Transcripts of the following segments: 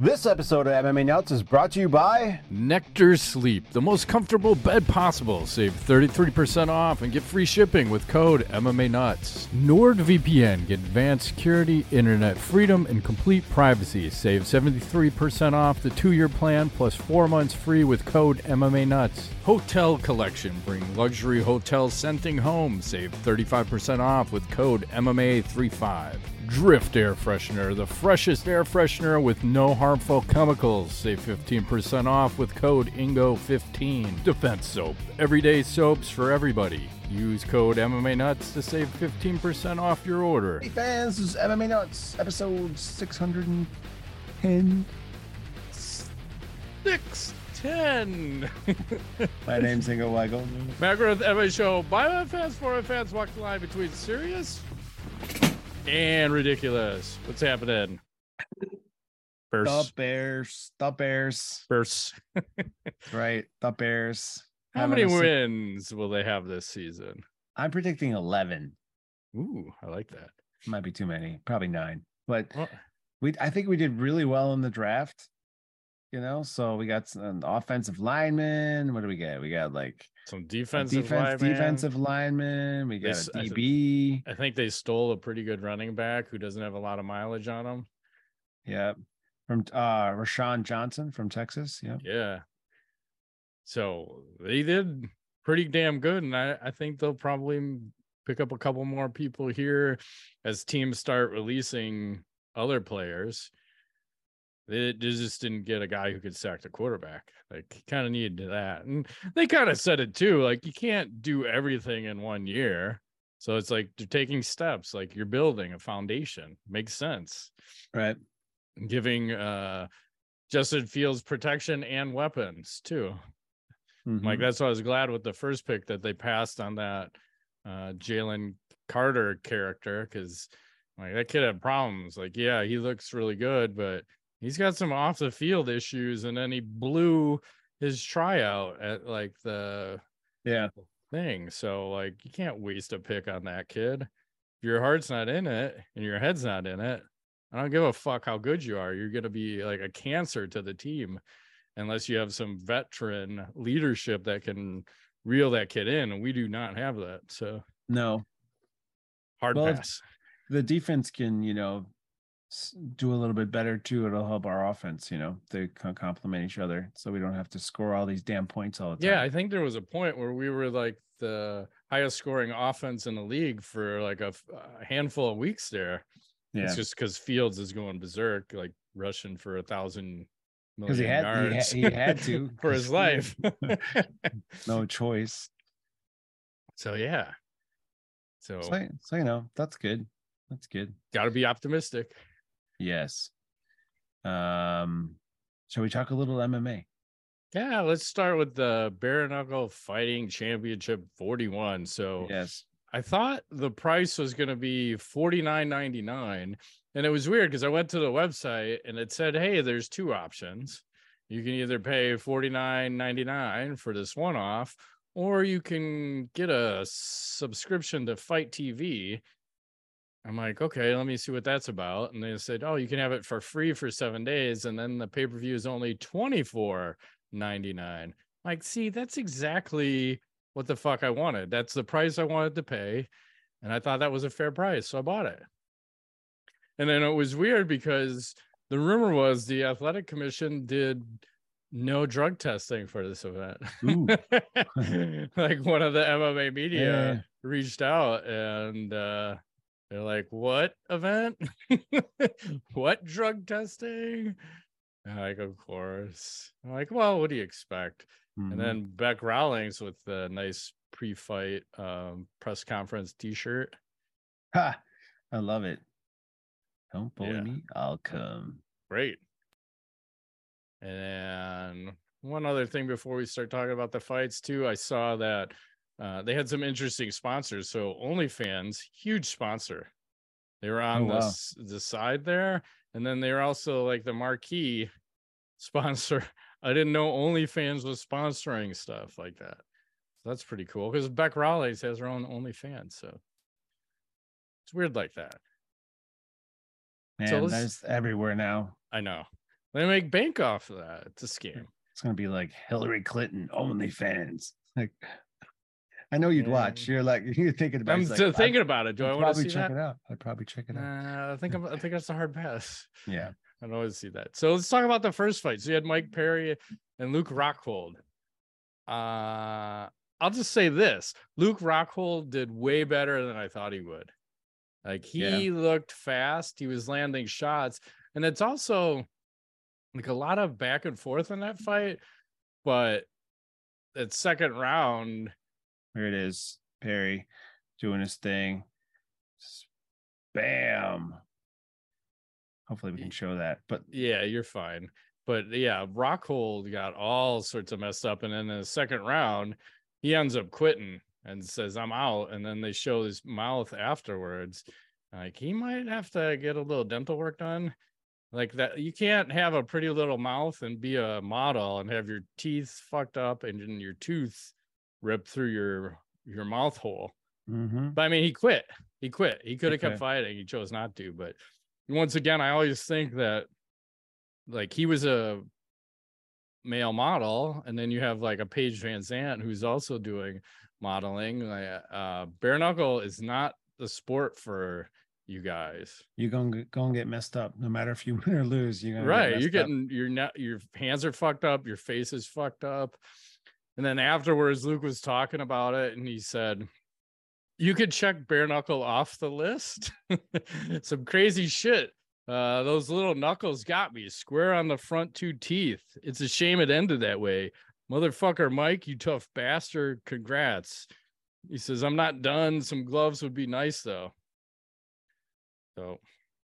This episode of MMA Nuts is brought to you by Nectar Sleep, the most comfortable bed possible. Save 33% off and get free shipping with code MMA Nuts. NordVPN, get advanced security, internet freedom, and complete privacy. Save 73% off the 2-year plan plus 4 months free with code MMA Nuts. Hotel Collection, bring luxury hotel scenting home. Save 35% off with code MMA35. Drift Air Freshener, the freshest air freshener with no harmful chemicals. Save 15% off with code INGO15. Defense Soap, everyday soaps for everybody. Use code MMA Nuts to save 15% off your order. Hey fans, this is MMA Nuts, episode 610. 610. My name's Ingo Weigel. McGrath MMA Show. By fans, for fans, walk the line between serious and ridiculous. What's happening? The Bears. First. Right, the Bears. How many wins will they have this season? I'm predicting 11. Ooh, I like that. Might be too many. Probably 9. But Well, I think we did really well in the draft. You know, so we got some offensive linemen. What do we get? We got like some defensive linemen. We got a DB. I think they stole a pretty good running back who doesn't have a lot of mileage on him. Yeah. From Rashawn Johnson from Texas. Yeah. Yeah. So they did pretty damn good. And I think they'll probably pick up a couple more people here as teams start releasing other players. They just didn't get a guy who could sack the quarterback. Like, kind of needed that. And they kind of said it too. Like, you can't do everything in 1 year. So it's like they're taking steps, like you're building a foundation. Makes sense. Right. Giving Justin Fields protection and weapons too. Mm-hmm. Like, that's why I was glad with the first pick that they passed on that Jalen Carter character, because like that kid had problems. Like, yeah, he looks really good, but he's got some off the field issues, and then he blew his tryout at like the thing. So like, you can't waste a pick on that kid. If your heart's not in it and your head's not in it, I don't give a fuck how good you are. You're going to be like a cancer to the team unless you have some veteran leadership that can reel that kid in. And we do not have that. So no. Hard pass. The defense can, do a little bit better too. It'll help our offense, they can complement each other so we don't have to score all these damn points all the time. Yeah, I think there was a point where we were like the highest scoring offense in the league for like a handful of weeks there. Yeah. It's just because Fields is going berserk, like rushing for 1,000 million yards. He had to for his life. No choice. So yeah. So that's good. That's good. Got to be optimistic. Yes. Shall we talk a little MMA? Yeah, let's start with the Bare Knuckle Fighting Championship 41. So yes, I thought the price was going to be $49.99, and it was weird because I went to the website and it said, hey, there's 2 options. You can either pay $49.99 for this one-off, or you can get a subscription to Fight TV. I'm like, okay, let me see what that's about. And they said, oh, you can have it for free for 7 days, and then the pay-per-view is only $24.99. Like, see, that's exactly what the fuck I wanted. That's the price I wanted to pay. And I thought that was a fair price. So I bought it. And then it was weird because the rumor was the Athletic Commission did no drug testing for this event. Like, one of the MMA media reached out and they're like, what event? What drug testing? And like, of course. I'm like, well, what do you expect? And then Beck Rawlings with the nice pre-fight press conference t-shirt. Ha! I love it. Don't bully me, I'll come. Great. And one other thing before we start talking about the fights too, I saw that they had some interesting sponsors. So OnlyFans, huge sponsor. They were on the side there. And then they were also like the marquee sponsor. I didn't know OnlyFans was sponsoring stuff like that. So that's pretty cool because Beck Rawlings has her own OnlyFans. So it's weird like that. Man, so there's everywhere now. I know. They make bank off of that. It's a scam. It's gonna be like Hillary Clinton OnlyFans. Like, I know you'd watch. You're thinking about. I'm still thinking about it. Do I want to see check that? it out. I'd probably check it out. I think that's a hard pass. Yeah, I don't want to see that. So let's talk about the first fight. So you had Mike Perry and Luke Rockhold. I'll just say this: Luke Rockhold did way better than I thought he would. Like, he looked fast. He was landing shots, and it's also like a lot of back and forth in that fight. But that second round, here it is. Perry doing his thing. Bam. Hopefully we can show that. But yeah, you're fine. But yeah, Rockhold got all sorts of messed up. And then in the second round, he ends up quitting and says, I'm out. And then they show his mouth afterwards. Like, he might have to get a little dental work done. Like that, you can't have a pretty little mouth and be a model and have your teeth fucked up and your tooth ripped through your mouth hole. Mm-hmm. But I mean, he quit. He could have kept fighting. He chose not to. But once again, I always think that, like, he was a male model, and then you have like a Paige Van Zandt who's also doing modeling. Bare knuckle is not the sport for you guys. You're gonna get messed up no matter if you win or lose. You're getting your hands are fucked up, your face is fucked up. And then afterwards, Luke was talking about it, and he said, you could check bare knuckle off the list. Some crazy shit. Those little knuckles got me square on the front two teeth. It's a shame it ended that way. Motherfucker, Mike, you tough bastard. Congrats. He says, I'm not done. Some gloves would be nice, though. So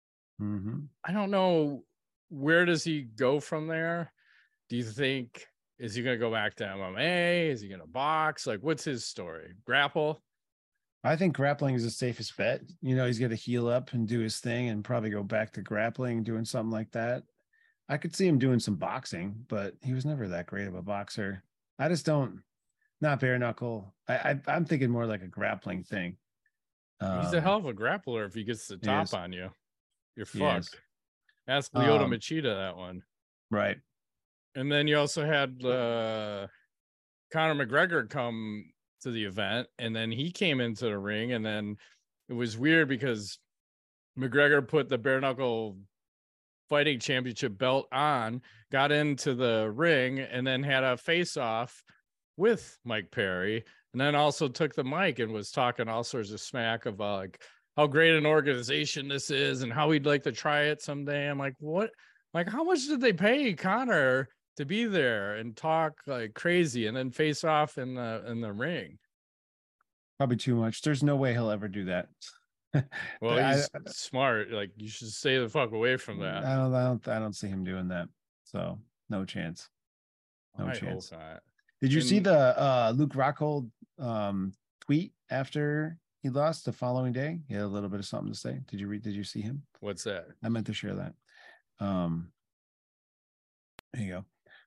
I don't know, where does he go from there? Do you think, is he going to go back to MMA? Is he going to box? Like, what's his story? Grapple? I think grappling is the safest bet. You know, he's going to heal up and do his thing and probably go back to grappling, doing something like that. I could see him doing some boxing, but he was never that great of a boxer. I just don't, not bare knuckle. I'm thinking more like a grappling thing. He's a hell of a grappler. If he gets the top on you, you're fucked. Ask Lyoto Machida that one. Right. And then you also had Conor McGregor come to the event, and then he came into the ring, and then it was weird because McGregor put the bare knuckle fighting championship belt on, got into the ring, and then had a face off with Mike Perry, and then also took the mic and was talking all sorts of smack about like how great an organization this is and how he'd like to try it someday. I'm like, what? Like, how much did they pay Conor to be there and talk like crazy and then face off in the ring? Probably too much. There's no way he'll ever do that. Well, he's smart. Like, you should stay the fuck away from that. I don't see him doing that. So no chance. No chance. Hope not. Did you see the Luke Rockhold tweet after he lost the following day? He had a little bit of something to say. Did you see him? What's that? I meant to share that. There you go.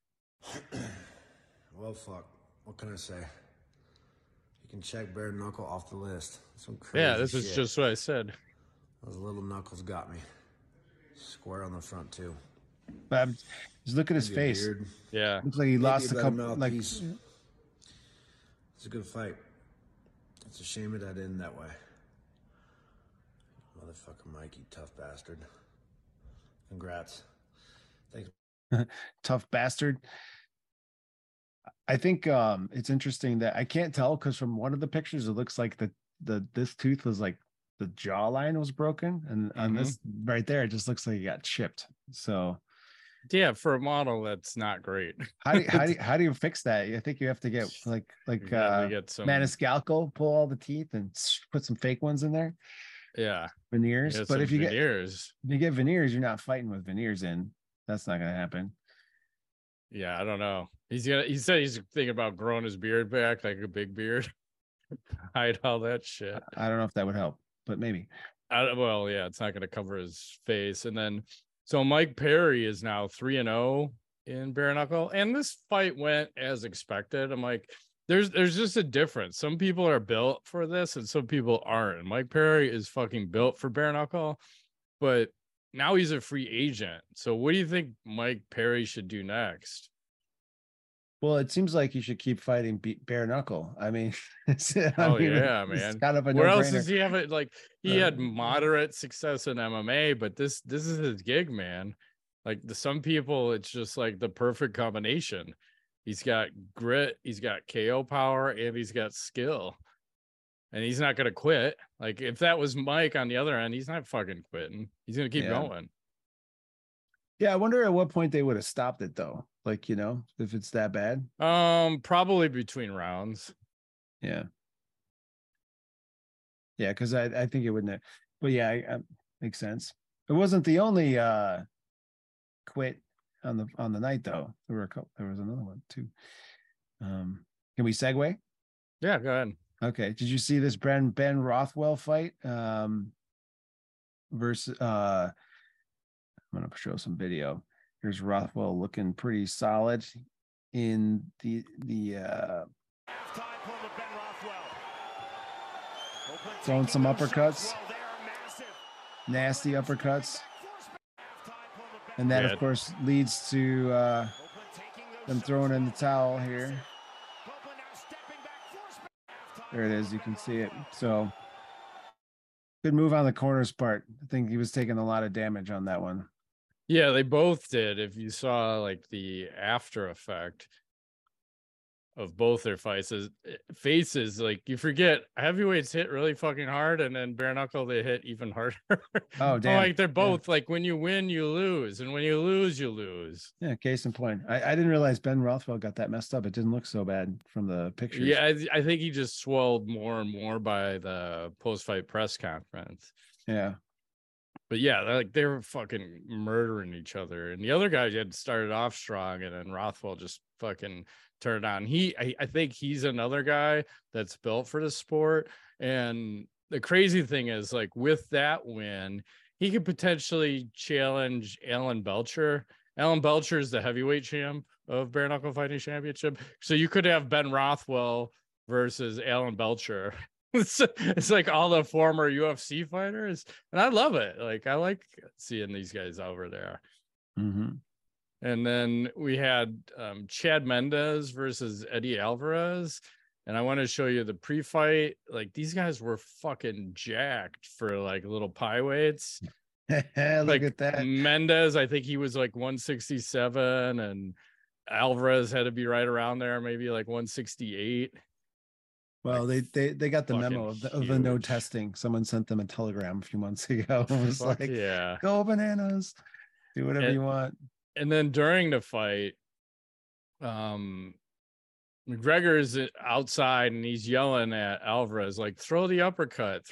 Well, fuck. What can I say? You can check bare knuckle off the list. Some crazy this is just what I said. Those little knuckles got me. Square on the front, too. But just look at his face. Beard. Yeah. Looks like he lost a couple. Like, it's a good fight. It's a shame it had ended that way. Motherfucker Mike, you tough bastard. Congrats. Thanks. Tough bastard. I think it's interesting that I can't tell because from one of the pictures it looks like this tooth was like the jawline was broken, and on this right there it just looks like it got chipped. So yeah, for a model that's not great. How do you fix that? I think you have to get get some Maniscalco, pull all the teeth and put some fake ones in there. Yeah, veneers. But if you veneers, get veneers, you're not fighting with veneers in. That's not gonna happen. Yeah, I don't know. He said he's thinking about growing his beard back, like a big beard. Hide all that shit. I don't know if that would help, but maybe. Well, yeah, it's not going to cover his face. And then, so Mike Perry is now 3-0 in bare knuckle, and this fight went as expected. I'm like, there's just a difference. Some people are built for this, and some people aren't. And Mike Perry is fucking built for bare knuckle, but now he's a free agent. So what do you think Mike Perry should do next? Well, it seems like you should keep fighting bare knuckle. I mean, It's man, kind of a where else no-brainer. does he have it? Like, he had moderate success in MMA, but this is his gig, man. Like, some people, it's just like the perfect combination. He's got grit, he's got KO power, and he's got skill. And he's not going to quit. Like, if that was Mike on the other end, he's not fucking quitting. He's going to keep going. Yeah, I wonder at what point they would have stopped it, though. Like, if it's that bad. Probably between rounds. Yeah. Yeah, because I think it wouldn't. But yeah, makes sense. It wasn't the only quit on the night, though. There was another one too. Can we segue? Yeah, go ahead. Okay. Did you see this Ben Rothwell fight? Versus I'm gonna show some video. Here's Rothwell looking pretty solid in the throwing some uppercuts, nasty uppercuts. And that, of course, leads to them throwing in the towel here. There it is. You can see it. So good move on the corner's part. I think he was taking a lot of damage on that one. Yeah, they both did. If you saw like the after effect of both their faces, like, you forget heavyweights hit really fucking hard, and then bare knuckle they hit even harder. Oh, damn. Like, they're both like, when you win, you lose, and when you lose, you lose. Yeah, case in point. I didn't realize Ben Rothwell got that messed up. It didn't look so bad from the pictures. Yeah, I think he just swelled more and more by the post-fight press conference. Yeah. But yeah, they were fucking murdering each other. And the other guy had started off strong, and then Rothwell just fucking turned on. I think he's another guy that's built for the sport. And the crazy thing is, like, with that win, he could potentially challenge Alan Belcher. Alan Belcher is the heavyweight champ of Bare Knuckle Fighting Championship. So you could have Ben Rothwell versus Alan Belcher. It's like all the former UFC fighters, and I love it. Like, I like seeing these guys over there. Mm-hmm. And then we had Chad Mendes versus Eddie Alvarez, and I want to show you the pre-fight. Like, these guys were fucking jacked for like little pie weights. Look at that. Mendes, I think he was like 167, and Alvarez had to be right around there, maybe like 168. Well, they got the memo of the no testing. Someone sent them a telegram a few months ago. It was like, yeah, go bananas, do whatever you want. And then during the fight, McGregor is outside and he's yelling at Alvarez, like, throw the uppercut.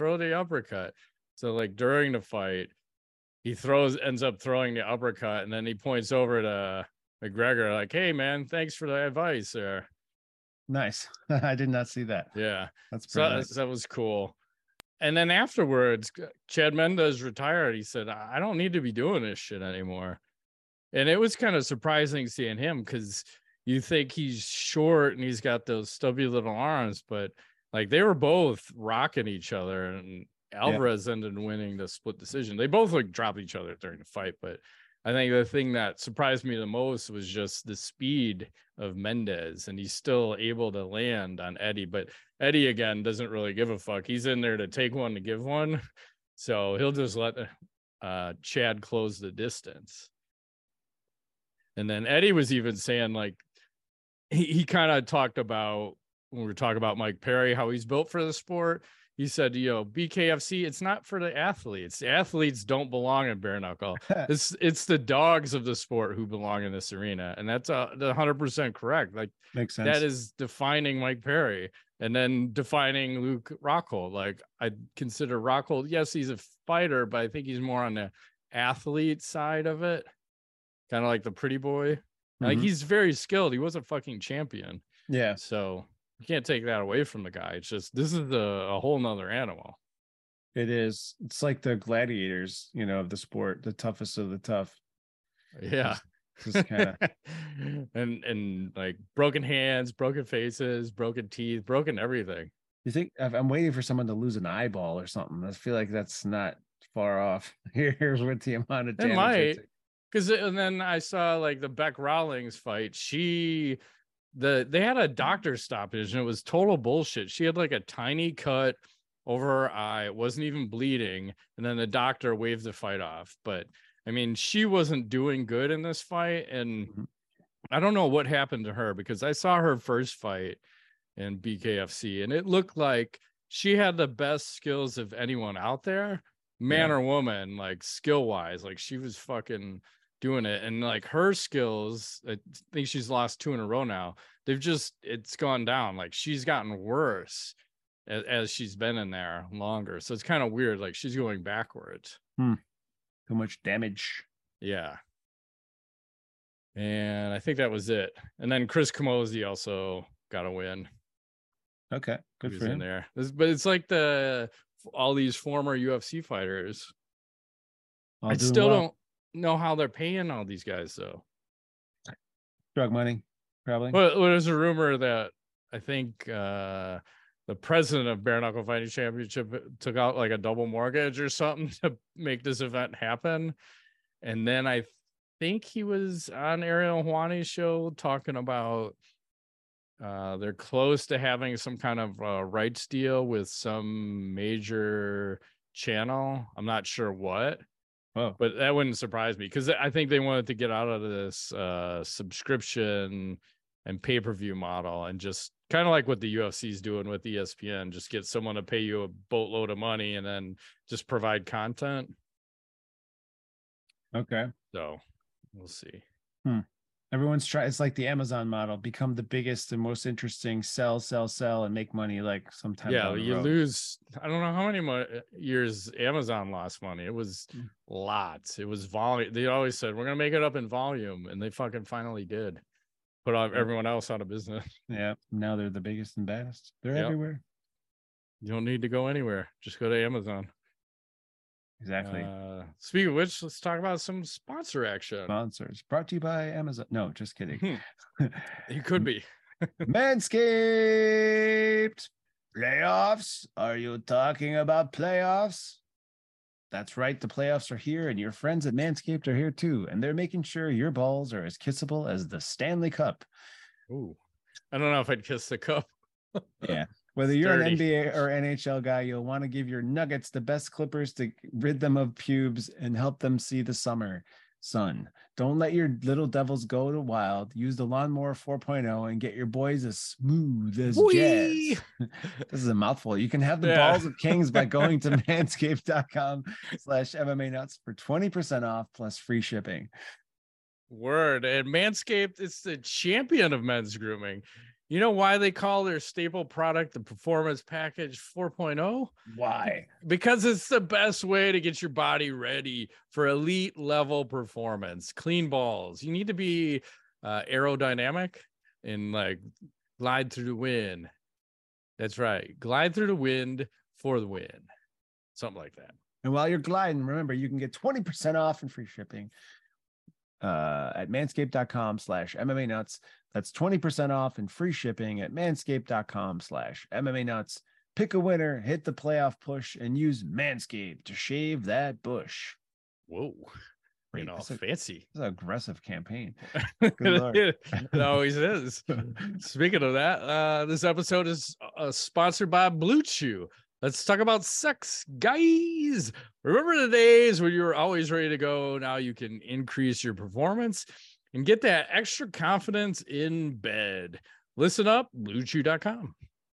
So like during the fight, he ends up throwing the uppercut, and then he points over to McGregor like, hey man, thanks for the advice there. Nice. I did not see that. Yeah. That's nice. That was cool. And then afterwards, Chad Mendes retired. He said, I don't need to be doing this shit anymore. And it was kind of surprising seeing him, because you think he's short and he's got those stubby little arms, but like, they were both rocking each other, and Alvarez ended up winning the split decision. They both like dropped each other during the fight, but I think the thing that surprised me the most was just the speed of Mendes, and he's still able to land on Eddie. But Eddie, again, doesn't really give a fuck. He's in there to take one to give one. So he'll just let Chad close the distance. And then Eddie was even saying, like, he kind of talked about, when we were talking about Mike Perry, how he's built for the sport. He said, BKFC, it's not for the athletes. The athletes don't belong in bare knuckle. It's the dogs of the sport who belong in this arena. And that's 100% correct. Like, makes sense. That is defining Mike Perry, and then defining Luke Rockhold. Like, I consider Rockhold, yes, he's a fighter, but I think he's more on the athlete side of it. Kind of like the pretty boy. Mm-hmm. Like, he's very skilled. He was a fucking champion. Yeah. So you can't take that away from the guy. It's just, this is a whole nother animal. It is. It's like the gladiators, of the sport, the toughest of the tough. Yeah. Just kind of and like broken hands, broken faces, broken teeth, broken everything. You think I'm waiting for someone to lose an eyeball or something? I feel like that's not far off. Here's with the amount of It damage. might, because and then I saw like the Beck Rawlings fight. They had a doctor stoppage and it was total bullshit. She had like a tiny cut over her eye. It wasn't even bleeding. And then the doctor waved the fight off. But I mean, she wasn't doing good in this fight. And I don't know what happened to her because I saw her first fight in BKFC and it looked like she had the best skills of anyone out there, man or woman, like skill wise. Like she was fucking doing it. And like her skills, I think she's lost 2 in a row now. It's gone down. Like she's gotten worse as she's been in there longer. So it's kind of weird. Like she's going backwards. Too much damage. Yeah. And I think that was it. And then Chris Camozzi also got a win. Okay, good for him. In there. But it's like all these former UFC fighters. I still don't know how they're paying all these guys though. Drug money, probably. Well, there's a rumor that I think the president of Bare Knuckle Fighting Championship took out like a double mortgage or something to make this event happen. And then I think he was on Ariel Helwani's show talking about they're close to having some kind of rights deal with some major channel. I'm not sure what. Oh, but that wouldn't surprise me because I think they wanted to get out of this subscription and pay-per-view model and just kind of like what the UFC is doing with ESPN, just get someone to pay you a boatload of money and then just provide content. Okay. So we'll see. Everyone's trying. It's like the Amazon model: become the biggest and most interesting, sell, and make money. Like sometimes, yeah, you lose. I don't know how many years Amazon lost money. It was lots. It was volume. They always said we're gonna make it up in volume, and they fucking finally did. Put everyone else out of business. Yeah, now they're the biggest and baddest. They're everywhere. You don't need to go anywhere. Just go to Amazon. Exactly. Speaking of which, let's talk about some sponsor action. Sponsors brought to you by Amazon. No, just kidding. You could be. Manscaped. Playoffs? Are you talking about playoffs? That's right. The playoffs are here, and your friends at Manscaped are here too. And they're making sure your balls are as kissable as the Stanley Cup. Ooh, I don't know if I'd kiss the cup. Yeah. Whether you're an NBA or NHL guy, you'll want to give your nuggets the best clippers to rid them of pubes and help them see the summer sun. Don't let your little devils go to wild. Use the Lawnmower 4.0 and get your boys as smooth as jazz. This is a mouthful. You can have the balls of kings by going to manscaped.com/MMA nuts for 20% off plus free shipping. Word. And Manscaped is the champion of men's grooming. You know why they call their staple product the Performance Package 4.0? Why? Because it's the best way to get your body ready for elite level performance. Clean balls. You need to be aerodynamic and like glide through the wind. That's right. Glide through the wind for the win. Something like that. And while you're gliding, remember, you can get 20% off and free shipping at manscaped.com/MMA nuts. That's 20% off and free shipping at manscaped.com/MMA nuts. Pick a winner, hit the playoff push, and use Manscaped to shave that bush. Whoa. You know, fancy. It's an aggressive campaign. It always is. Speaking of that, this episode is sponsored by Blue Chew. Let's talk about sex, guys. Remember the days when you were always ready to go? Now you can increase your performance and get that extra confidence in bed. Listen up, BlueChew.com.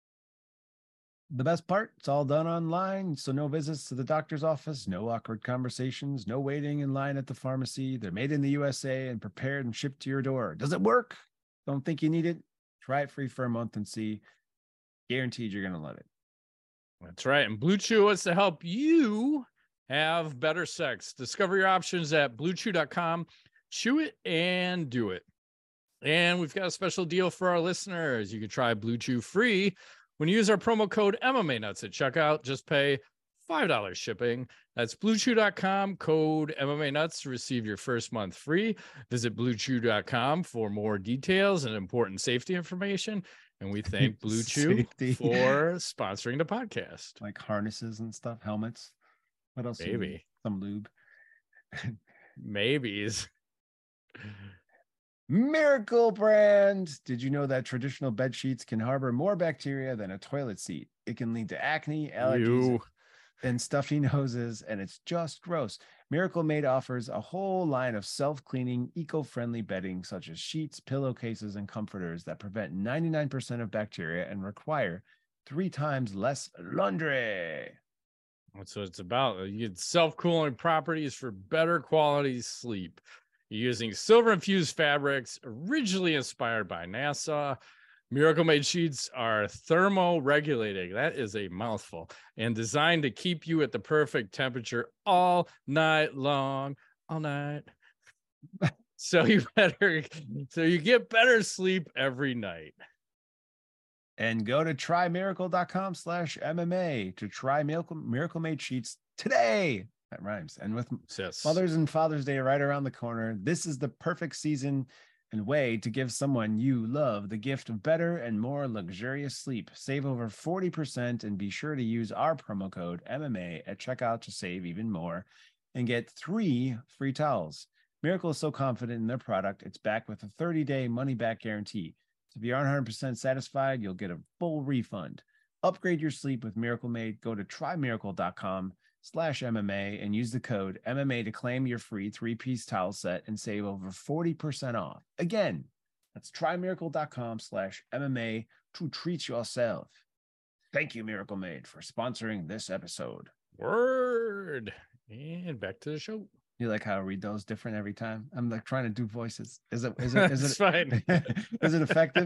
The best part, it's all done online, so no visits to the doctor's office, no awkward conversations, no waiting in line at the pharmacy. They're made in the USA and prepared and shipped to your door. Does it work? Don't think you need it? Try it free for a month and see. Guaranteed you're going to love it. That's right. And Blue Chew wants to help you have better sex. Discover your options at BlueChew.com. Chew it and do it. And we've got a special deal for our listeners. You can try Blue Chew free when you use our promo code MMA Nuts at checkout. Just pay $5 shipping. That's BlueChew.com, code MMA Nuts to receive your first month free. Visit BlueChew.com for more details and important safety information. And we thank Blue Chew for sponsoring the podcast. Like harnesses and stuff, helmets. What else? You need? Maybe. Some lube. Maybes. Miracle brand. Did you know that traditional bed sheets can harbor more bacteria than a toilet seat? It can lead to acne, allergies, Ew. and stuffy noses, and it's just gross. Miracle Made offers a whole line of self-cleaning, eco-friendly bedding, such as sheets, pillowcases, and comforters that prevent 99% of bacteria and require 3 times less laundry. That's what it's about. You get self-cooling properties for better quality sleep. You're using silver-infused fabrics originally inspired by NASA. Miracle Made sheets are thermoregulating. That is a mouthful. And designed to keep you at the perfect temperature all night long. All night. So you get better sleep every night. And go to trymiracle.com/MMA to try Miracle Made sheets today. That rhymes. And with Mother's and Father's Day right around the corner, this is the perfect season and way to give someone you love the gift of better and more luxurious sleep. Save over 40% and be sure to use our promo code MMA at checkout to save even more and get 3 free towels. Miracle is so confident in their product, it's backed with a 30-day money-back guarantee. So if you aren't 100% satisfied, you'll get a full refund. Upgrade your sleep with Miracle Made. Go to trymiracle.com/MMA and use the code MMA to claim your free 3-piece towel set and save over 40% off. Again, that's trymiracle.com/MMA to treat yourself. Thank you, Miracle Made, for sponsoring this episode. Word. And back to the show. You like how I read those different every time? I'm like trying to do voices. Is it fine? Is it effective?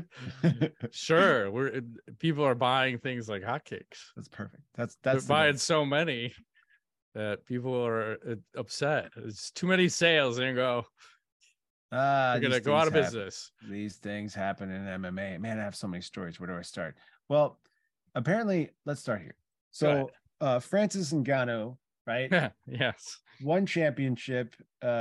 Sure. People are buying things like hotcakes. That's perfect. That's They're buying so many that people are upset. It's too many sales and go. We're gonna go out of business. These things happen in MMA. Man, I have so many stories. Where do I start? Well, apparently, let's start here. So Francis Ngannou, right? Yes. One championship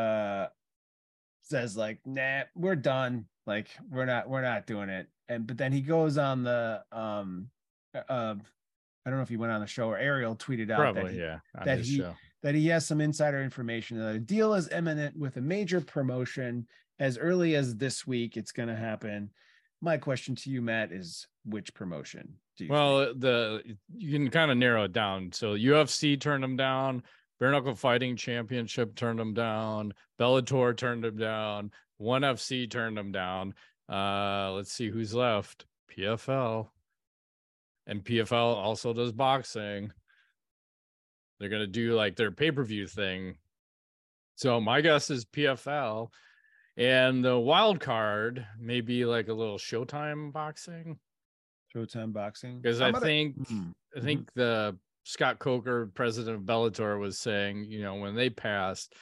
says like, nah, we're done. Like we're not doing it. But then he goes on the I don't know if he went on the show or Ariel tweeted out that he has some insider information that a deal is imminent with a major promotion as early as this week. It's going to happen. My question to you, Matt, is which promotion do you think? You can kind of narrow it down. So UFC turned him down. Bare Knuckle Fighting Championship turned him down. Bellator turned him down. ONE FC turned him down. Let's see who's left. PFL. And PFL also does boxing. They're going to do like their pay-per-view thing. So my guess is PFL. And the wild card may be like a little Showtime boxing. Showtime boxing. Because I think the Scott Coker, president of Bellator, was saying, when they passed,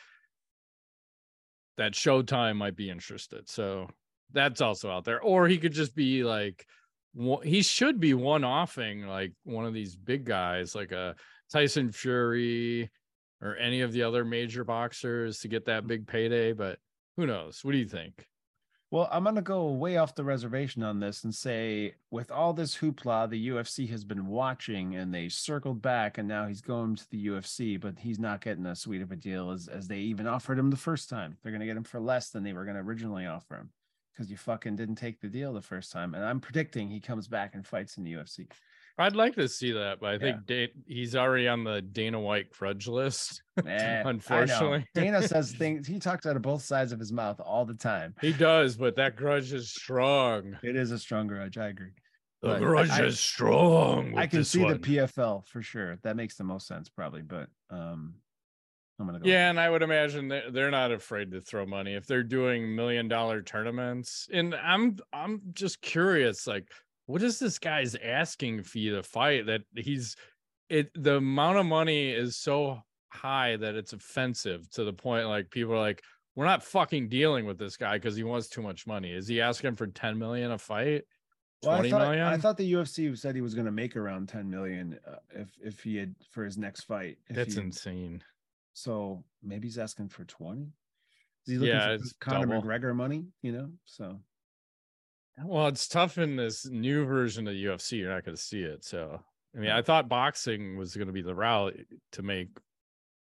that Showtime might be interested. So that's also out there. Or he could just be like, he should be one-offing like one of these big guys, like a Tyson Fury or any of the other major boxers to get that big payday. But who knows? What do you think? Well, I'm going to go way off the reservation on this and say, with all this hoopla, the UFC has been watching and they circled back and now he's going to the UFC, but he's not getting as sweet of a deal as they even offered him the first time. They're going to get him for less than they were going to originally offer him because you fucking didn't take the deal the first time. And I'm predicting he comes back and fights in the UFC. I'd like to see that, but I think he's already on the Dana White grudge list. Unfortunately, Dana says things. He talks out of both sides of his mouth all the time. He does, but that grudge is strong. It is a strong grudge. I agree. The grudge is strong. I can see the PFL for sure. That makes the most sense, probably. But I'm gonna go. Yeah, and I would imagine they're not afraid to throw money if they're doing $1 million tournaments. And I'm just curious, like, what is this guy's asking fee to fight that the amount of money is so high that it's offensive to the point like people are like, we're not fucking dealing with this guy because he wants too much money. Is he asking for 10 million a fight? 20 million? I thought the UFC said he was going to make around 10 million if he had for his next fight. That's insane. So maybe he's asking for 20. Is he looking for Conor McGregor money? So. Well, it's tough in this new version of the UFC. You're not going to see it. So, I mean, I thought boxing was going to be the route to make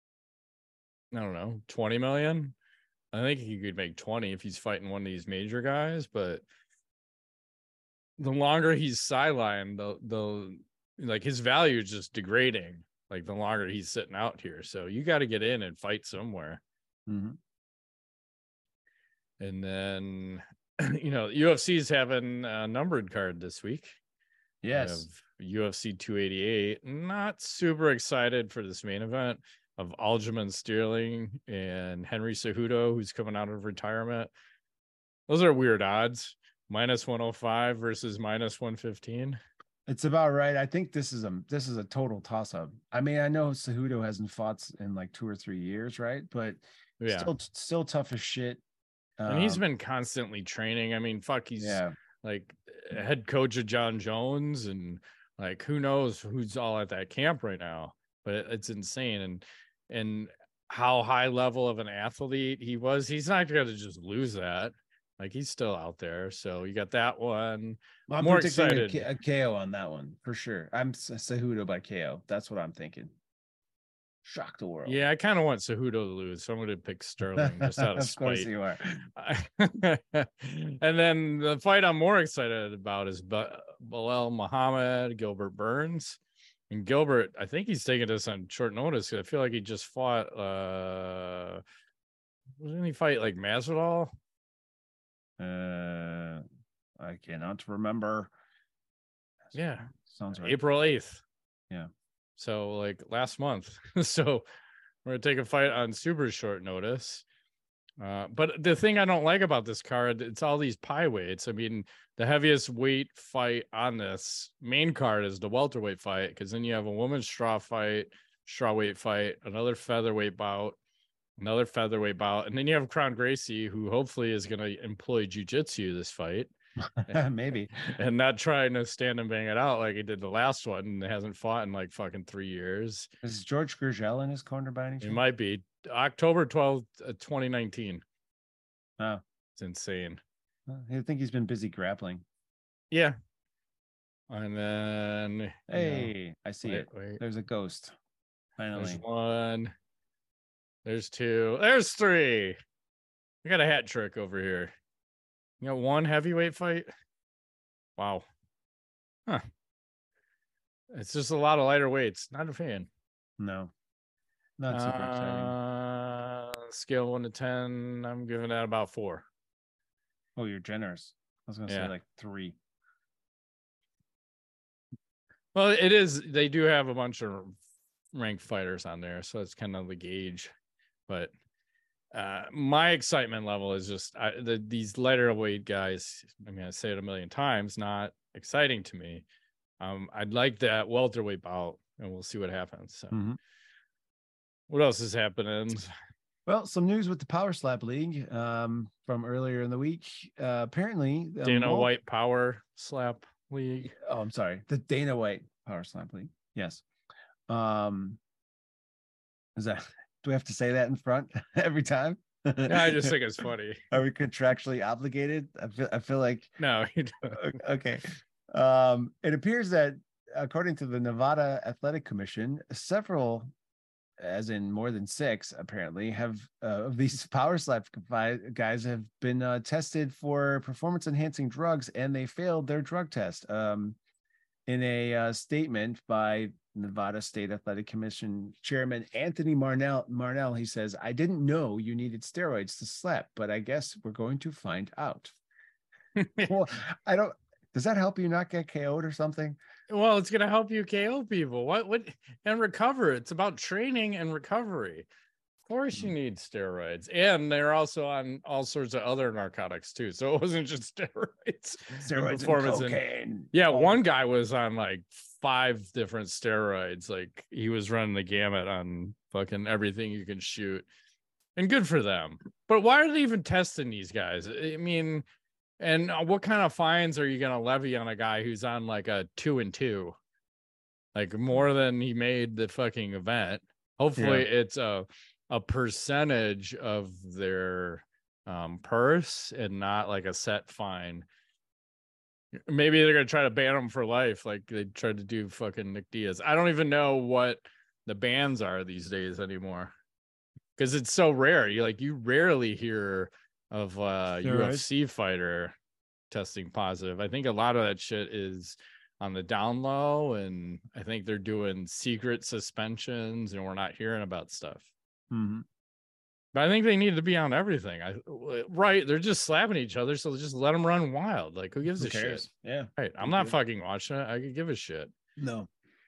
I don't know, 20 million. I think he could make 20 if he's fighting one of these major guys, but the longer he's sidelined, the like his value is just degrading. Like the longer he's sitting out here, so you got to get in and fight somewhere. Mm-hmm. And then, UFC's having a numbered card this week. Yes, UFC 288. Not super excited for this main event of Aljamain Sterling and Henry Cejudo, who's coming out of retirement. Those are weird odds. -105 versus -115. it's about right. I think this is a total toss up. I mean, I know Cejudo hasn't fought in like 2 or 3 years, right? But Yeah, still tough as shit. and he's been constantly training. I mean, fuck, he's like head coach of John Jones, and like who knows who's all at that camp right now. But it's insane, and how high level of an athlete he was. He's not going to just lose that. Like he's still out there. So you got that one. Well, I'm more predicting excited. a KO on that one for sure. I'm Cejudo by KO. That's what I'm thinking. Shock the world. Yeah, I kind of want Cejudo to lose, so I'm going to pick Sterling just out of spite. Course you are. And then the fight I'm more excited about is Belal Muhammad, Gilbert Burns. And Gilbert, I think he's taking this on short notice. I feel like he just fought. Didn't he fight like Masvidal? I cannot remember. Yeah, sounds right. April 8th. Yeah. So like last month. So we're gonna take a fight on super short notice. But the thing I don't like about this card, it's all these pie weights. I mean, the heaviest weight fight on this main card is the welterweight fight, because then you have a women's strawweight fight, another featherweight bout, and then you have Crown Gracie, who hopefully is going to employ jiu-jitsu this fight. Maybe. And not trying to stand and bang it out like he did the last one and hasn't fought in like fucking 3 years. Is George Gurgel in his corner by any chance? It might be. October 12th, 2019. Oh. It's insane. I think he's been busy grappling. Yeah. And then... Hey, I see it. Wait. There's a ghost. Finally. There's one. There's two. There's three. We got a hat trick over here. You got one heavyweight fight? Wow. Huh. It's just a lot of lighter weights. Not a fan. No. Not super exciting. Scale 1 to 10. I'm giving that about 4. Oh, you're generous. I was going to say like 3. Well, it is. They do have a bunch of ranked fighters on there, so it's kind of the gauge. But my excitement level is just these lighter weight guys. I mean, I say it a million times, not exciting to me. I'd like that welterweight bout, and we'll see what happens. So, what else is happening? Well, some news with the Power Slap League from earlier in the week. Apparently, Dana White Power Slap League. Oh, I'm sorry, the Dana White Power Slap League. Yes. Is that? Do we have to say that in front every time? Yeah, I just think it's funny. Are we contractually obligated? I feel like no. You don't. Okay. It appears that according to the Nevada Athletic Commission, several, as in more than 6, apparently, have of these Power Slap guys have been tested for performance-enhancing drugs, and they failed their drug test. In a statement by Nevada State Athletic Commission Chairman Anthony Marnell, he says, "I didn't know you needed steroids to slap, but I guess we're going to find out." Well, I don't. Does that help you not get KO'd or something? Well, it's going to help you KO people. What and recover. It's about training and recovery. Of course, you need steroids, and they're also on all sorts of other narcotics too. So it wasn't just steroids. Steroids and cocaine. Yeah, one guy was on like 5 different steroids. Like he was running the gamut on fucking everything you can shoot, and good for them. But why are they even testing these guys? I mean, and what kind of fines are you going to levy on a guy who's on like a 2 and 2, like more than he made the fucking event? Hopefully, it's a percentage of their purse and not like a set fine. Maybe they're gonna try to ban them for life, like they tried to do fucking Nick Diaz. I don't even know what the bans are these days anymore. because it's so rare. You rarely hear of Steroids. UFC fighter testing positive. I think a lot of that shit is on the down low, and I think they're doing secret suspensions, and we're not hearing about stuff. Mm-hmm. But I think they need to be on everything. Right? They're just slapping each other, so just let them run wild. Like, who gives a shit? Yeah. Right. I'm not fucking watching it. I could give a shit. No.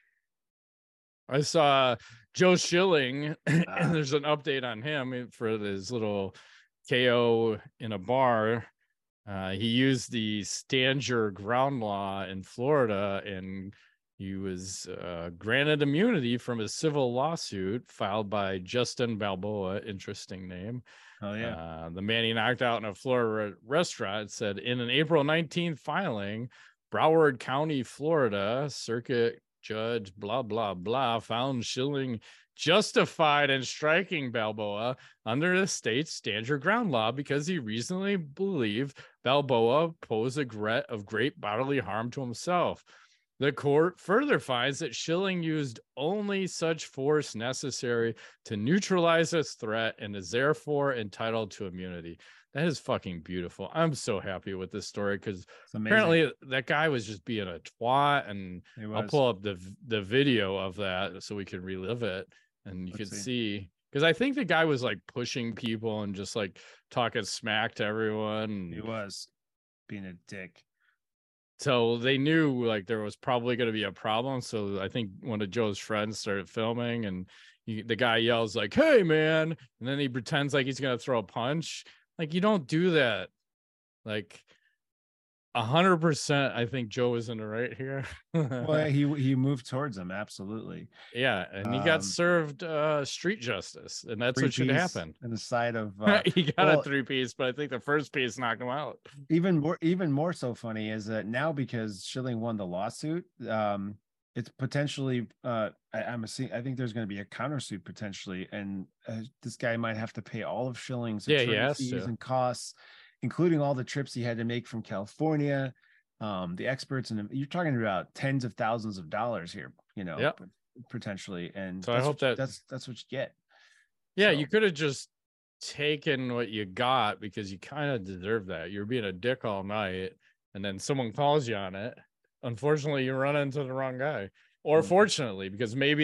I saw Joe Schilling, and there's an update on him for his little KO in a bar. He used the Stanger ground law in Florida, and he was granted immunity from a civil lawsuit filed by Justin Balboa. Interesting name. Oh, yeah. The man he knocked out in a Florida restaurant said in an April 19th filing, Broward County, Florida, circuit judge, blah, blah, blah, found Schilling justified in striking Balboa under the state's Stanger ground law because he reasonably believed Balboa posed a threat of great bodily harm to himself. The court further finds that Schilling used only such force necessary to neutralize this threat and is therefore entitled to immunity. That is fucking beautiful. I'm so happy with this story because apparently that guy was just being a twat, and I'll pull up the video of that so we can relive it and you could see. Because I think the guy was like pushing people and just like talking smack to everyone. He was being a dick. So they knew like there was probably going to be a problem. So I think one of Joe's friends started filming, and the guy yells like, "Hey, man!" And then he pretends like he's going to throw a punch. Like, you don't do that. Like, 100%, I think Joe was in the right here. Well, he moved towards him, absolutely. Yeah, and he got served street justice, and that's what should happen. And the side of he got a 3-piece, but I think the first piece knocked him out. Even more so funny is that now, because Schilling won the lawsuit, it's potentially I think there's going to be a countersuit potentially, and this guy might have to pay all of Schilling's attorney fees and costs, including all the trips he had to make from California, the experts, and you're talking about tens of thousands of dollars here, potentially. And so I hope that's what you get. Yeah, so you could have just taken what you got because you kind of deserve that. You're being a dick all night, and then someone calls you on it. Unfortunately, you run into the wrong guy, or fortunately, because maybe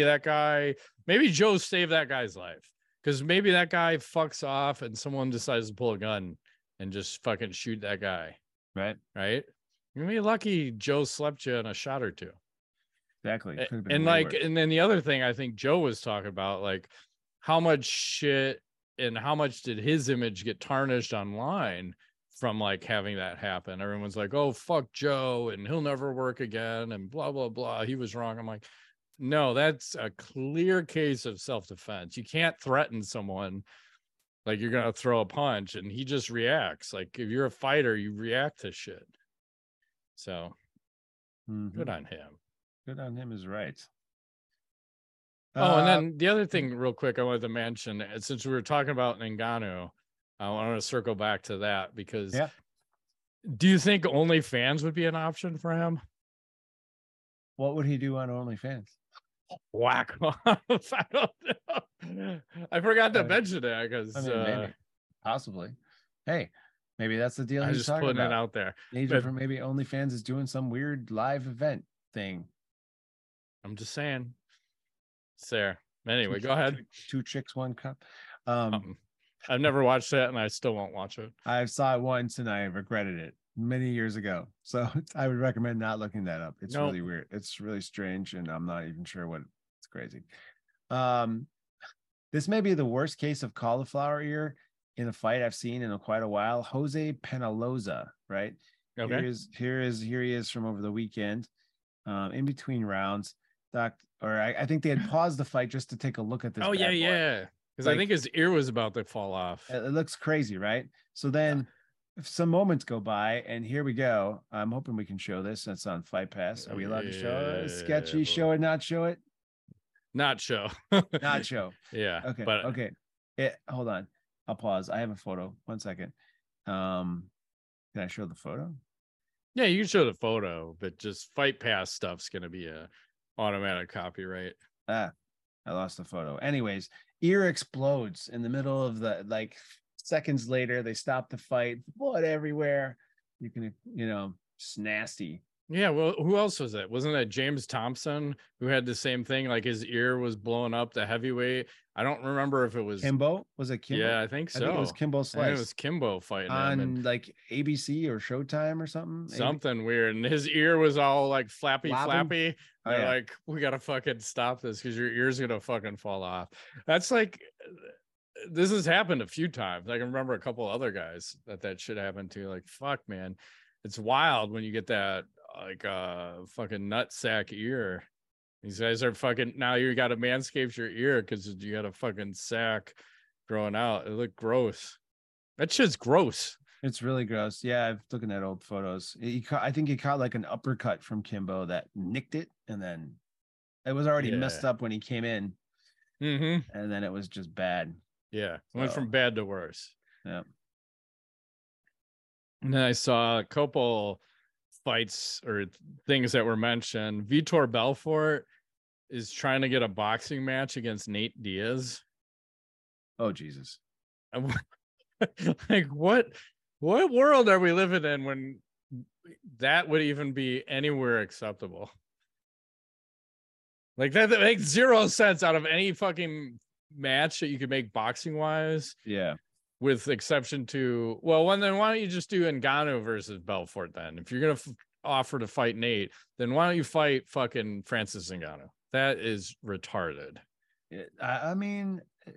Joe saved that guy's life, because maybe that guy fucks off and someone decides to pull a gun and just fucking shoot that guy. Right. You're gonna be lucky Joe slept you in a shot or two. Exactly. And like, and then the other thing I think Joe was talking about, like, how much shit and how much did his image get tarnished online from like having that happen. Everyone's like, "Oh, fuck Joe, and he'll never work again," and blah blah blah. He was wrong. I'm like, no, that's a clear case of self-defense. You can't threaten someone like you're gonna throw a punch and he just reacts. Like, if you're a fighter, you react to shit. So good on him. Good on him is right. Oh, and then the other thing real quick I wanted to mention, since we were talking about Ngannou, I want to circle back to that because do you think OnlyFans would be an option for him? What would he do on OnlyFans? Whack off. I don't know. I forgot to mention that because maybe. Possibly. Hey, maybe that's the deal. I'm he's just putting it out there. For maybe OnlyFans is doing some weird live event thing. I'm just saying. It's there. Anyway, go ahead. Two chicks, one cup. I've never watched that, and I still won't watch it. I saw it once, and I regretted it many years ago. So I would recommend not looking that up. It's really weird. It's really strange, and I'm not even sure what. It's crazy. This may be the worst case of cauliflower ear in a fight I've seen in quite a while. Jose Penaloza, right? Okay. Here he is from over the weekend, in between rounds. I think they had paused the fight just to take a look at this. Oh yeah. Because I think his ear was about to fall off. It looks crazy, right? So then some moments go by, and here we go. I'm hoping we can show this. That's on Fight Pass. Are we allowed to show it? Sketchy, show it, not show it? Not show. Not show. Yeah. Okay. But okay. Hold on. I'll pause. I have a photo. 1 second. Can I show the photo? Yeah, you can show the photo, but just Fight Pass stuff's going to be a automatic copyright. I lost the photo. Anyways, ear explodes in the middle of the, like, seconds later, they stop the fight, blood everywhere. You can, it's nasty. Yeah, well, who else was it? Wasn't that James Thompson who had the same thing? Like his ear was blowing up, the heavyweight. I don't remember if it was Kimbo. Was it Kimbo? Yeah, I think so. I think it was Kimbo I think Slice. it was Kimbo fighting on him and like ABC or Showtime or something. something weird. And his ear was all like flappy. They're like, we gotta fucking stop this because your ear's gonna fucking fall off. That's like, this has happened a few times. I can remember a couple other guys that shit happened to. Like, fuck, man, it's wild when you get that like fucking nutsack ear. These guys are fucking, now you got to manscape your ear because you got a fucking sack growing out. It looked gross. That shit's gross. It's really gross. Yeah, I'm looking at old photos. I think he caught like an uppercut from Kimbo that nicked it, and then it was already messed up when he came in. And then it was just bad. Yeah, went from bad to worse. Yeah. And then I saw a couple fights or things that were mentioned. Vitor Belfort is trying to get a boxing match against Nate Diaz. Oh, Jesus. Like, what world are we living in when that would even be anywhere acceptable? Like, that makes zero sense out of any fucking match that you could make boxing wise. Yeah. With exception to, well, then why don't you just do Ngannou versus Belfort then? If you're going to offer to fight Nate, then why don't you fight fucking Francis Ngannou? That is retarded. I mean,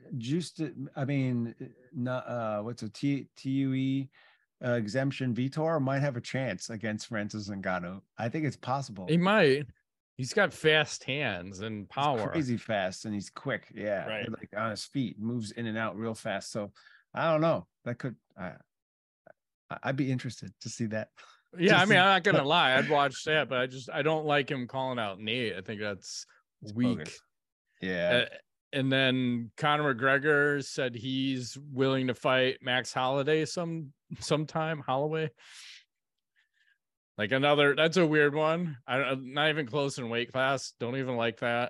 not what's a TUE exemption? Vitor might have a chance against Francis Ngannou. I think it's possible. He might. He's got fast hands and power. He's crazy fast, and he's quick. Yeah, right. Like on his feet, moves in and out real fast. So I don't know. That could. I'd be interested to see that. Yeah, I mean, I'm not gonna lie. I'd watch that, but I don't like him calling out Nate. I think that's weak. Bogus. Yeah. And then Conor McGregor said he's willing to fight Max Holloway sometime. Holloway. Like that's a weird one. I'm not even close in weight class. Don't even like that.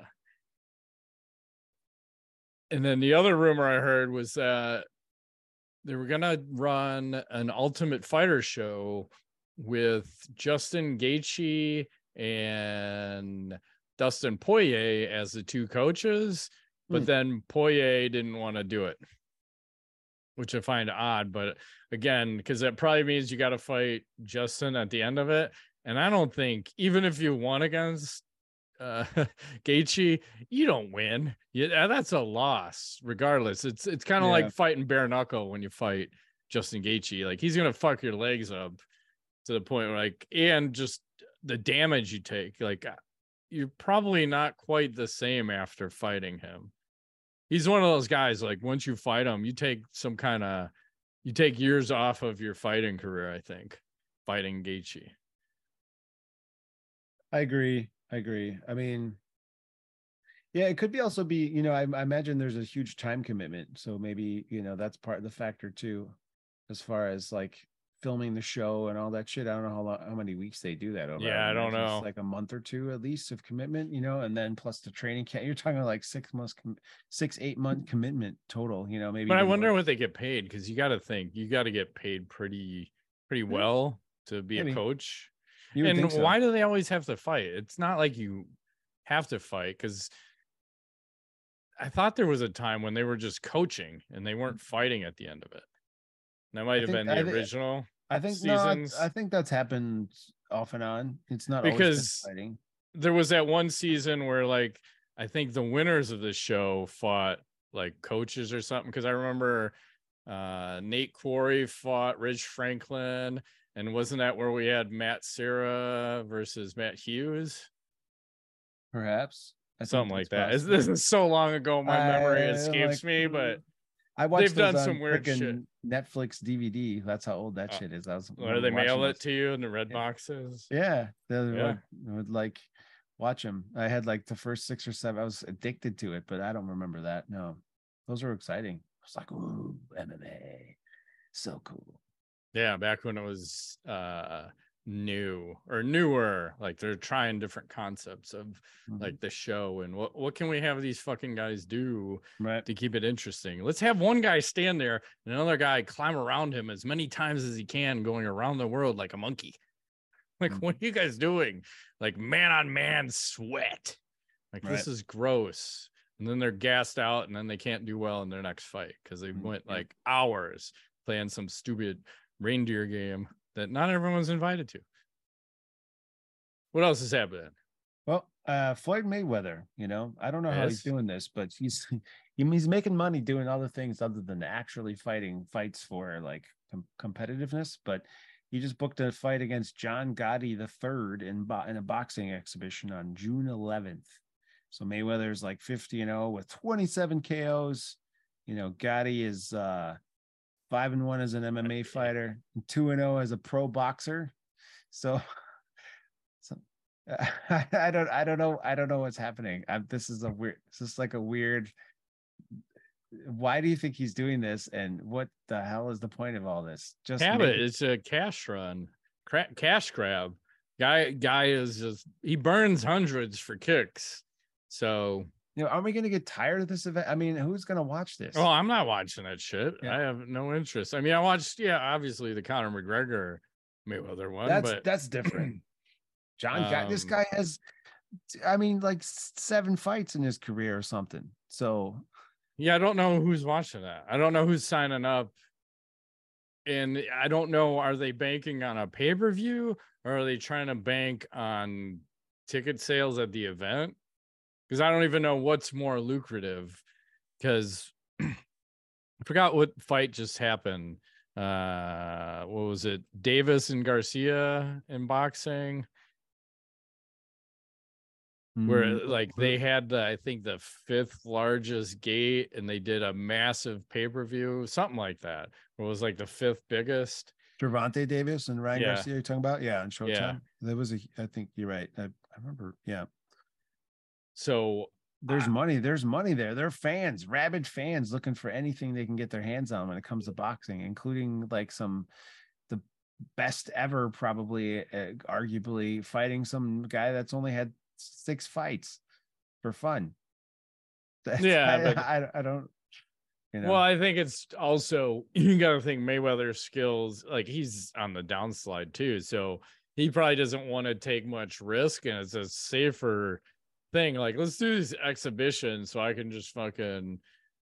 And then the other rumor I heard was that they were gonna run an Ultimate Fighter show with Justin Gaethje and Dustin Poirier as the two coaches, but then Poirier didn't want to do it, which I find odd. But again, because that probably means you got to fight Justin at the end of it. And I don't think, even if you won against Gaethje, you don't win. Yeah, that's a loss regardless. It's kind of like fighting bare knuckle when you fight Justin Gaethje. Like, he's gonna fuck your legs up to the point where, like, and just the damage you take, like, you're probably not quite the same after fighting him. He's one of those guys, like, once you fight him, you take years off of your fighting career, I think, fighting Gaethje. I agree. I mean, yeah, it could be also be, I imagine there's a huge time commitment. So maybe, that's part of the factor too, as far as like filming the show and all that shit. I don't know how many weeks they do that over. Yeah, I don't know. It's like a month or two at least of commitment, and then plus the training camp. You're talking about like 8 month commitment total, maybe. But I wonder what they get paid, because you got to think you got to get paid pretty well to be a coach. And so. Why do they always have to fight? It's not like you have to fight, because I thought there was a time when they were just coaching and they weren't fighting at the end of it. That might have been the original. I think seasons. No, I think that's happened off and on. It's not because always fighting. There was that one season where, like, I think the winners of the show fought like coaches or something. Because I remember Nate Quarry fought Rich Franklin. And wasn't that where we had Matt Serra versus Matt Hughes? Perhaps. Something like that. This is so long ago, my memory escapes me, but they've done some weird shit. Netflix DVD. That's how old that shit is. Or they mail it to you in the red boxes. Yeah. I would like watch them. I had like the first 6 or 7. I was addicted to it, but I don't remember that. No, those were exciting. I was like, ooh, MMA. So cool. Yeah, back when it was new or newer. Like they're trying different concepts of like the show and what can we have these fucking guys do Right. to keep it interesting. Let's have one guy stand there and another guy climb around him as many times as he can, going around the world like a monkey. Like, what are you guys doing? Like man on man sweat. Like this is gross. And then they're gassed out and then they can't do well in their next fight because they went like hours playing some stupid reindeer game that not everyone was invited to. What else is happening? Well, Floyd Mayweather, I don't know how he's doing this, but he's making money doing other things other than actually fighting fights for like competitiveness. But he just booked a fight against John Gotti III in a boxing exhibition on June 11th. So Mayweather's like 50-0 with 27 KOs. Gotti is 5-1 as an MMA fighter, and 2-0 as a pro boxer. So I don't know what's happening. This is like a weird. Why do you think he's doing this? And what the hell is the point of all this? Just habit. It's a cash run, cash grab. Guy is just, he burns hundreds for kicks. So are we going to get tired of this event? I mean, who's going to watch this? Oh, I'm not watching that shit. Yeah. I have no interest. I mean, I watched, obviously the Conor McGregor Mayweather one, that's different. This guy has, like 7 fights in his career or something. So, yeah, I don't know who's watching that. I don't know who's signing up. And I don't know, are they banking on a pay-per-view or are they trying to bank on ticket sales at the event? Because I don't even know what's more lucrative. Because I forgot what fight just happened. What was it? Davis and Garcia in boxing. Where like they had I think the 5th largest gate and they did a massive pay-per-view, something like that. It was like the 5th biggest. Gervonta Davis and Ryan Garcia you're talking about? Yeah, on Showtime. Yeah. There was I think you're right. I remember. Yeah. So there's money there. They're fans, rabid fans looking for anything they can get their hands on when it comes to boxing, including like the best ever, probably arguably fighting some guy that's only had 6 fights for fun. I don't. Well, I think it's also, you got to think Mayweather's skills, like he's on the downslide too. So he probably doesn't want to take much risk, and it's a safer thing. Like, let's do this exhibition so I can just fucking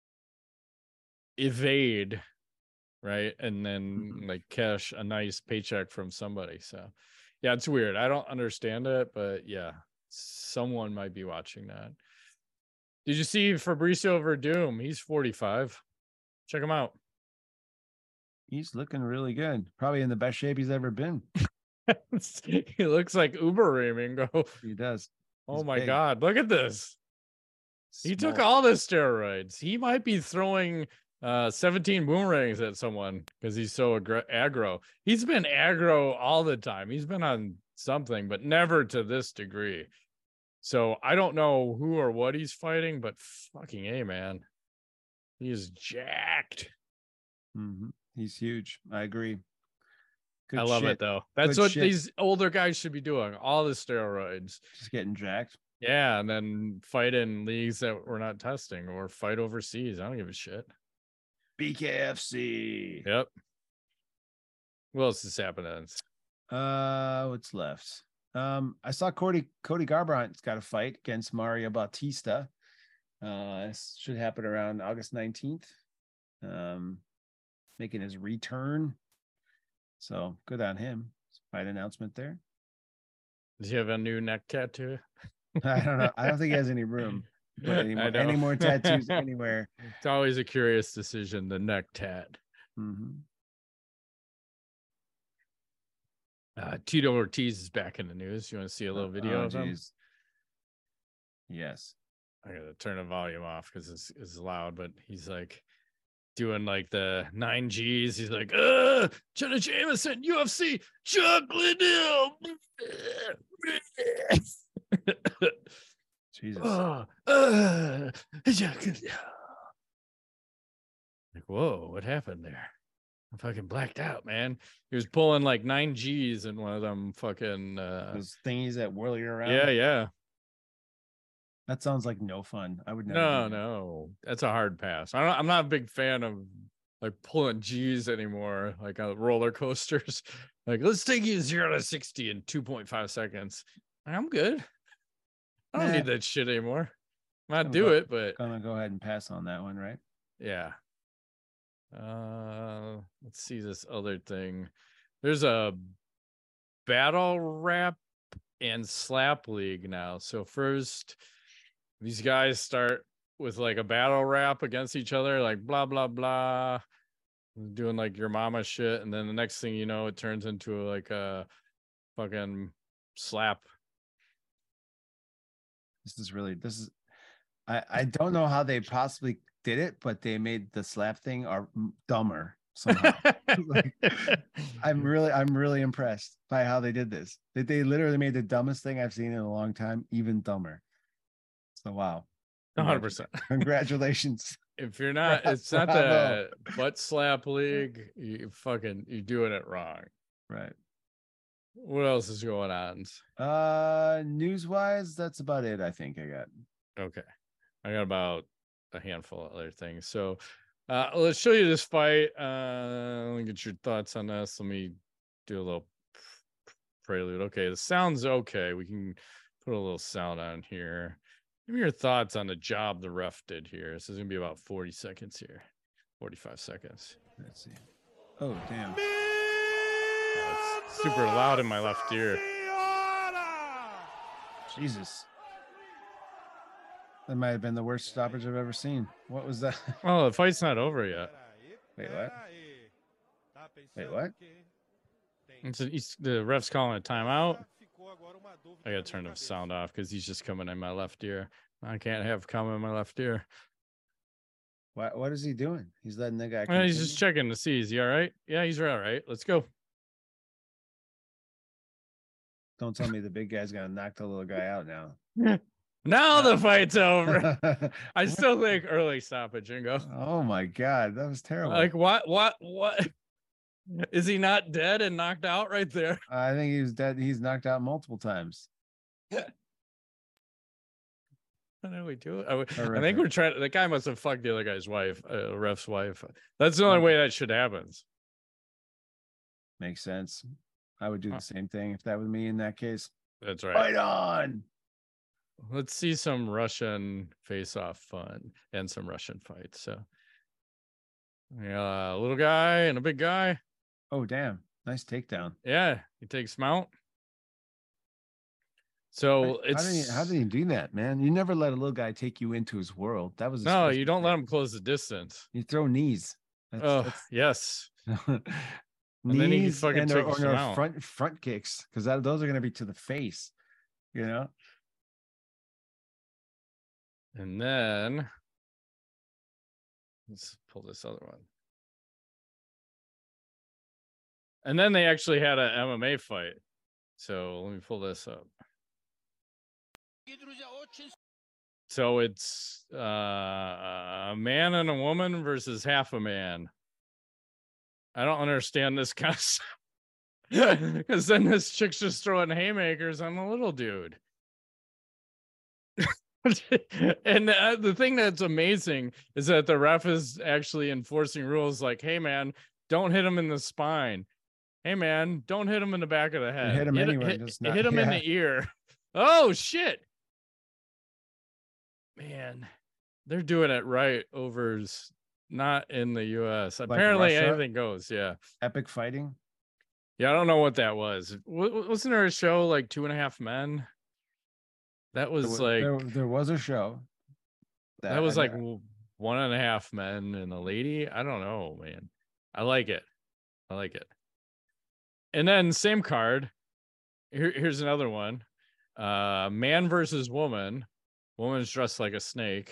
evade, right? And then like cash a nice paycheck from somebody. So yeah, it's weird. I don't understand it, but yeah, someone might be watching that. Did you see Fabricio Verdum? He's 45. Check him out. He's looking really good. Probably in the best shape he's ever been. He looks like Uber Ramingo. He does. Oh my God. Look at this. He took all the steroids. He might be throwing 17 boomerangs at someone because he's so aggro. He's been aggro all the time. He's been on something, but never to this degree. So I don't know who or what he's fighting, but fucking A, man. He is jacked. He's huge. I agree. Good I love it, though. That's what these older guys should be doing. All the steroids. Just getting jacked. Yeah, and then fight in leagues that we're not testing or fight overseas. I don't give a shit. BKFC. Yep. What else is happening? What's left? I saw Cody Garbrandt's got a fight against Mario Bautista. Should happen around August 19th. Making his return. So good on him. Fight announcement there. Does he have a new neck tattoo? I don't know. I don't think he has any room for any more tattoos anywhere. It's always a curious decision, the neck tat. Tito Ortiz is back in the news. You want to see a little video of him? Yes. I gotta turn the volume off because it's loud, but he's like doing like the 9 Gs. He's like, Jenna Jameson, UFC, Chuck Liddell. Jesus. Like, whoa, what happened there? I fucking blacked out, man. He was pulling like 9 G's in one of them fucking Those thingies that whirl you around. Yeah. That sounds like no fun. I would never. No. That's a hard pass. I'm not a big fan of like pulling G's anymore, like on roller coasters. Like, let's take you 0 to 60 in 2.5 seconds. I'm good. I don't need that shit anymore. I might do it, but gonna go ahead and pass on that one, right? Yeah. Let's see this other thing. There's a battle rap and slap league now. So first, these guys start with like a battle rap against each other, like blah blah blah, doing like your mama shit, and then the next thing you know, it turns into like a fucking slap. I don't know how they possibly did it, but they made the slap thing dumber somehow. Like, I'm really impressed by how they did this. They literally made the dumbest thing I've seen in a long time even dumber. So wow. 100%. Congratulations. If you're not, it's not the butt slap league. You're doing it wrong. Right. What else is going on? News-wise, that's about it. I think I got. Okay. I got about a handful of other things. So let's show you this fight. Let me get your thoughts on this. Let me do a little prelude. Okay, the sound's okay. We can put a little sound on here. Give me your thoughts on the job the ref did here. This is going to be about 40 seconds here. 45 seconds. Let's see. Oh, damn. It's super loud in my left ear. Jesus. That might have been the worst stoppage I've ever seen. What was that? Oh, the fight's not over yet. Wait, what? The ref's calling a timeout. I gotta turn the sound off because he's just coming in my left ear. I can't have come in my left ear. What is he doing? He's letting the guy. He's just checking to see. Is he all right? Yeah, he's all right. Let's go. Don't tell me the big guy's gonna knock the little guy out now. Now the fight's over. I still think early stoppage, Jingo. Oh my god, that was terrible. Like what? Is he not dead and knocked out right there? I think he's dead. He's knocked out multiple times. How do we do it? I think we're trying. The guy must have fucked the other guy's wife, ref's wife. That's the only way that shit happens. Makes sense. I would do the same thing if that was me in that case. That's right. Fight on. Let's see some Russian face-off fun and some Russian fights. So, yeah, a little guy and a big guy. Oh, damn. Nice takedown. Yeah, he takes mount. So how did he do that, man? You never let a little guy take you into his world. That was no, you don't let him close the distance. You throw knees. Yes. Knees, and then he fucking takes front kicks, because those are going to be to the face, you know. And then let's pull this other one. And then they actually had an MMA fight. So let me pull this up. So it's a man and a woman versus half a man. I don't understand this kind of stuff. Because then this chick's just throwing haymakers on the little dude. And the thing that's amazing is that the ref is actually enforcing rules like, hey, man, don't hit him in the spine. Hey, man, don't hit him in the back of the head. Hit him anyway. Hit him in the ear. Oh, shit. Man, they're doing it right overs, not in the U.S. Like apparently, Russia? anything goes. Yeah. Epic fighting. Yeah, I don't know what that was. Wasn't there a show like 2.5 Men? That was there was a show. That was like 1.5 Men and a lady. I don't know, man. I like it. And then same card. Here's another one. Man versus woman. Woman's dressed like a snake.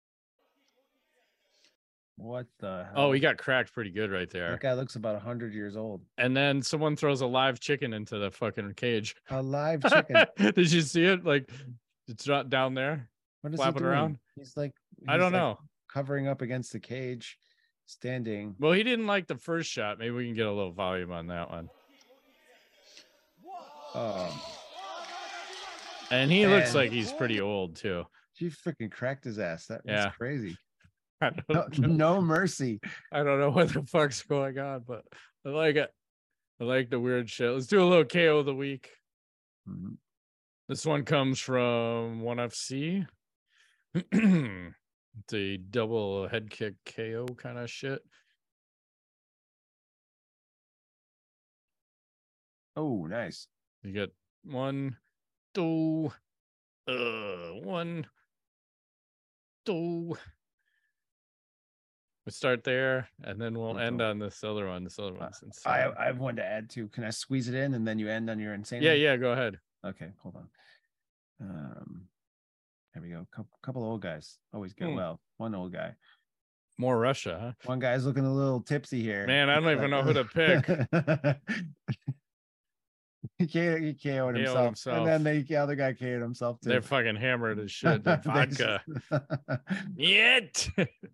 What the hell? Oh, he got cracked pretty good right there. That guy looks about 100 years old. And then someone throws a live chicken into the fucking cage. A live chicken. Did you see it? Like, it's not down there. What is flapping he doing? around. He's I don't know. Covering up against the cage. standing. Well, he didn't like the first shot. Maybe we can get a little volume on that one. And he looks like he's pretty old too. She freaking cracked his ass. That's crazy. No mercy. I don't know what the fuck's going on, but I like it. I like the weird shit. Let's do a little KO of the week. Mm-hmm. This one comes from 1FC. It's a double head kick KO kind of shit. Oh, nice. You get 1, 2, 1, 2. We start there, and then we'll end on this other one. This other one's insane. I have one to add too. Can I squeeze it in and then you end on your insane? Yeah, go ahead. Okay, hold on. There we go. Couple old guys always get well. One old guy. More Russia, huh? One guy's looking a little tipsy here. Man, I don't even know who to pick. He KO'd himself. And then the other guy KO'd himself too. They're fucking hammered as shit. Vodka. Yet.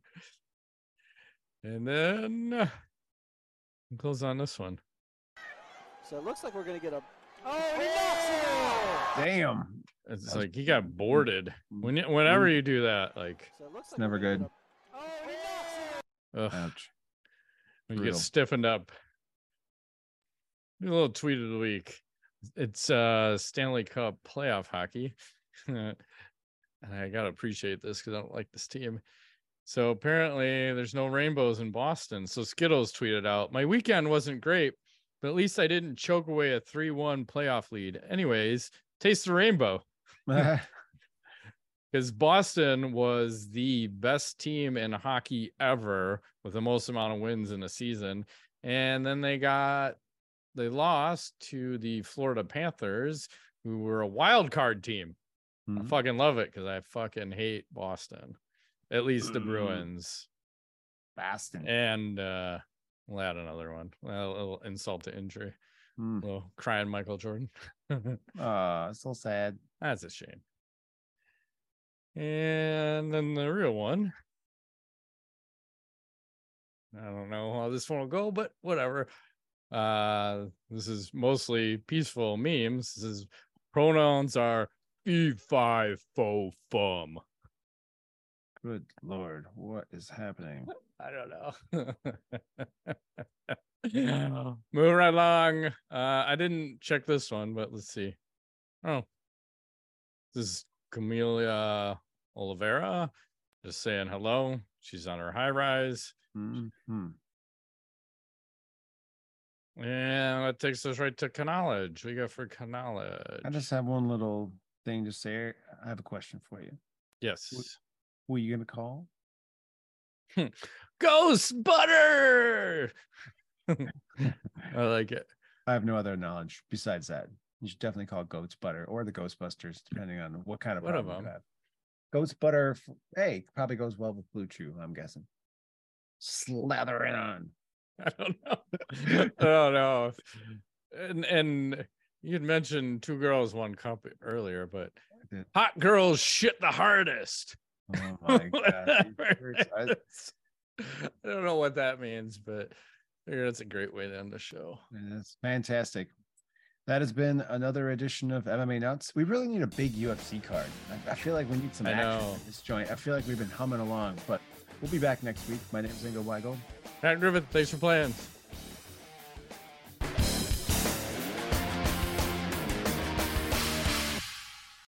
And then close on this one. So it looks like we're going to get a... Oh, he knocks it! Damn. It's like he got boarded. Whenever you do that, like... So it looks it's never good. Oh, he knocks it! Ouch. When you get stiffened up. Do a little tweet of the week. It's Stanley Cup playoff hockey. And I got to appreciate this because I don't like this team. So apparently there's no rainbows in Boston. So Skittles tweeted out, my weekend wasn't great, but at least I didn't choke away a 3-1 playoff lead. Anyways, taste the rainbow. Because Boston was the best team in hockey ever with the most amount of wins in a season. And then they lost to the Florida Panthers, who were a wild card team. I fucking love it because I fucking hate Boston. At least the Bruins. Boston. And we'll add another one. A little insult to injury. A little crying Michael Jordan. So sad. That's a shame. And then the real one. I don't know how this one will go, but whatever. This is mostly peaceful memes. This is pronouns are fee, fi, fo, fum. Good Lord, what is happening? I don't know. Moving right along. I didn't check this one, but let's see. Oh, this is Camelia Oliveira just saying hello. She's on her high rise. Mm-hmm. And that takes us right to Knowledge. We go for Knowledge. I just have one little thing to say. I have a question for you. Yes. Who are you going to call? Ghost Butter! I like it. I have no other knowledge besides that. You should definitely call it Goat's Butter or the Ghostbusters, depending on what kind of problem you have. Goat's Butter, hey, probably goes well with Blue Chew, I'm guessing. Slather it on. I don't know. I don't know. And you had mentioned 2 girls, 1 cup earlier, but hot girls shit the hardest. Oh my God. I don't know what that means, but I figure that's a great way to end the show. It's fantastic. That has been another edition of MMA Nuts. We really need a big UFC card. I feel like we need some action in this joint. I feel like we've been humming along, but we'll be back next week. My name is Ingo Weigel. Pat Griffith, thanks for playing.